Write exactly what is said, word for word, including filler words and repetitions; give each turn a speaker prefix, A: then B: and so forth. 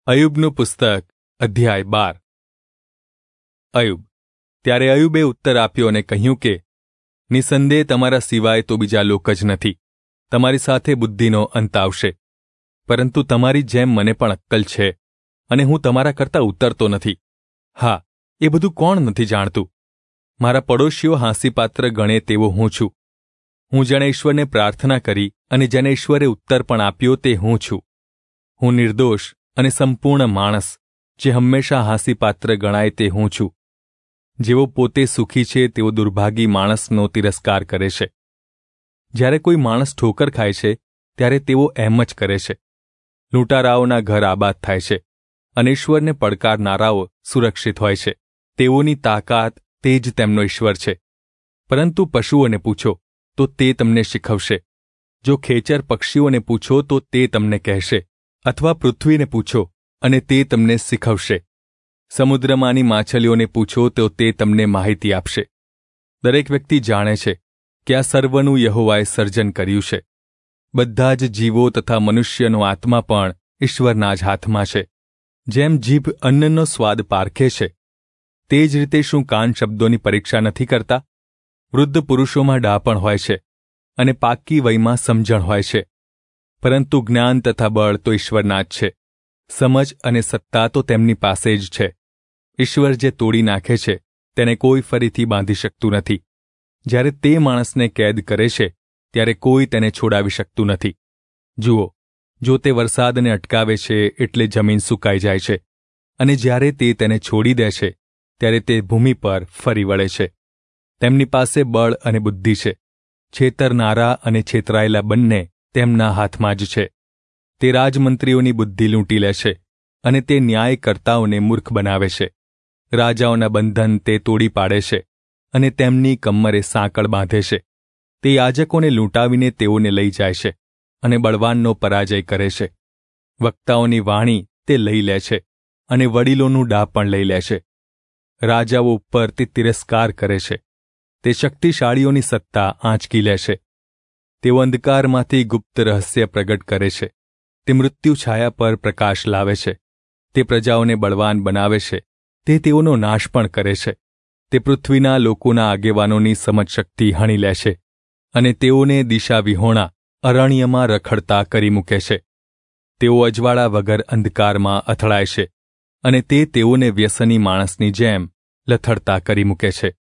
A: અયુબનું પુસ્તક અધ્યાય બાર. અયુબ. ત્યારે અયુબે ઉત્તર આપ્યો અને કહ્યું કે નિસંદેહ તમારા સિવાય તો બીજા લોક જ નથી. તમારી સાથે બુદ્ધિનો અંત આવશે. પરંતુ તમારી જેમ મને પણ અક્કલ છે અને હું તમારા કરતાં ઉતરતો નથી. હા, એ બધું કોણ નથી જાણતું? મારા પડોશીઓ હાંસીપાત્ર ગણે તેવો હું છું. હું જેણે ઈશ્વરને પ્રાર્થના કરી અને જેને ઈશ્વરે ઉત્તર પણ આપ્યો તે હું છું. હું નિર્દોષ અને સંપૂર્ણ માણસ, જે હંમેશા હાંસીપાત્ર ગણાય તે હું છું. જેઓ પોતે સુખી છે તેઓ દુર્ભાગી માણસનો તિરસ્કાર કરે છે. જ્યારે કોઈ માણસ ઠોકર ખાય છે ત્યારે તેઓ એમ જ કરે છે. લૂંટારાઓના ઘર આબાદ થાય છે અને ઈશ્વરને પડકારનારાઓ સુરક્ષિત હોય છે. તેઓની તાકાત તે જ તેમનો ઈશ્વર છે. પરંતુ પશુઓને પૂછો તો તે તમને શીખવશે. જો ખેચર પક્ષીઓને પૂછો તો તે તમને કહેશે, અથવા પૃથ્વીને પૂછો અને તે તમને શીખવશે. સમુદ્રમાંની માછલીઓને પૂછો તો તે તમને માહિતી આપશે. દરેક વ્યક્તિ જાણે છે કે આ સર્વનું યહોવાએ સર્જન કર્યું છે. બધા જ જીવો તથા મનુષ્યનો આત્મા પણ ઈશ્વરના જ હાથમાં છે. જેમ જીભ અન્નનો સ્વાદ પારખે છે, તે જ રીતે શું કાન શબ્દોની પરીક્ષા નથી કરતા? વૃદ્ધ પુરુષોમાં ડાપણ હોય છે અને પાકી વયમાં સમજણ હોય છે. પરંતુ જ્ઞાન તથા બળ તો ઈશ્વરના જ છે. સમજ અને સત્તા તો તેમની પાસે જ છે. ઈશ્વર જે તોડી નાખે છે તેને કોઈ ફરીથી બાંધી શકતું નથી. જ્યારે તે માણસને કેદ કરે છે ત્યારે કોઈ તેને છોડાવી શકતું નથી. જુઓ, જો તે વરસાદને અટકાવે છે એટલે જમીન સુકાઈ જાય છે, અને જ્યારે તે તેને છોડી દે છે ત્યારે તે ભૂમિ પર ફરી વળે છે. તેમની પાસે બળ અને બુદ્ધિ છે. છેતરનારા અને છેતરાયેલા બંને તેમના હાથમાં જ છે. તે રાજમંત્રીઓની બુદ્ધિ લૂંટી લે છે અને તે ન્યાયકર્તાઓને મૂર્ખ બનાવે છે. રાજાઓના બંધન તે તોડી પાડે છે અને તેમની કમરે સાંકળ બાંધે છે. તે યાજકોને લૂંટાવીને તેઓને લઈ જાય છે અને બળવાનનો પરાજય કરે છે. વક્તાઓની વાણી તે લઈ લે છે અને વડીલોનું ડાહ પણ લઈ લે છે. રાજાઓ ઉપર તે તિરસ્કાર કરે છે. તે શક્તિશાળીઓની સત્તા આંચકી લે છે. તેઓ અંધકારમાંથી ગુપ્ત રહસ્ય પ્રગટ કરે છે. તે મૃત્યુ છાયા પર પ્રકાશ લાવે છે. તે પ્રજાઓને બળવાન બનાવે છે. તે તેઓનો નાશ પણ કરે છે. તે પૃથ્વીના લોકોના આગેવાનોની સમજશક્તિ હણી લે છે અને તેઓને દિશા વિહોણા અરણ્યમાં રખડતા કરી મૂકે છે. તેઓ અજવાળા વગર અંધકારમાં અથડાય છે અને તે તેઓને વ્યસની માણસની જેમ લથડતા કરી મૂકે છે.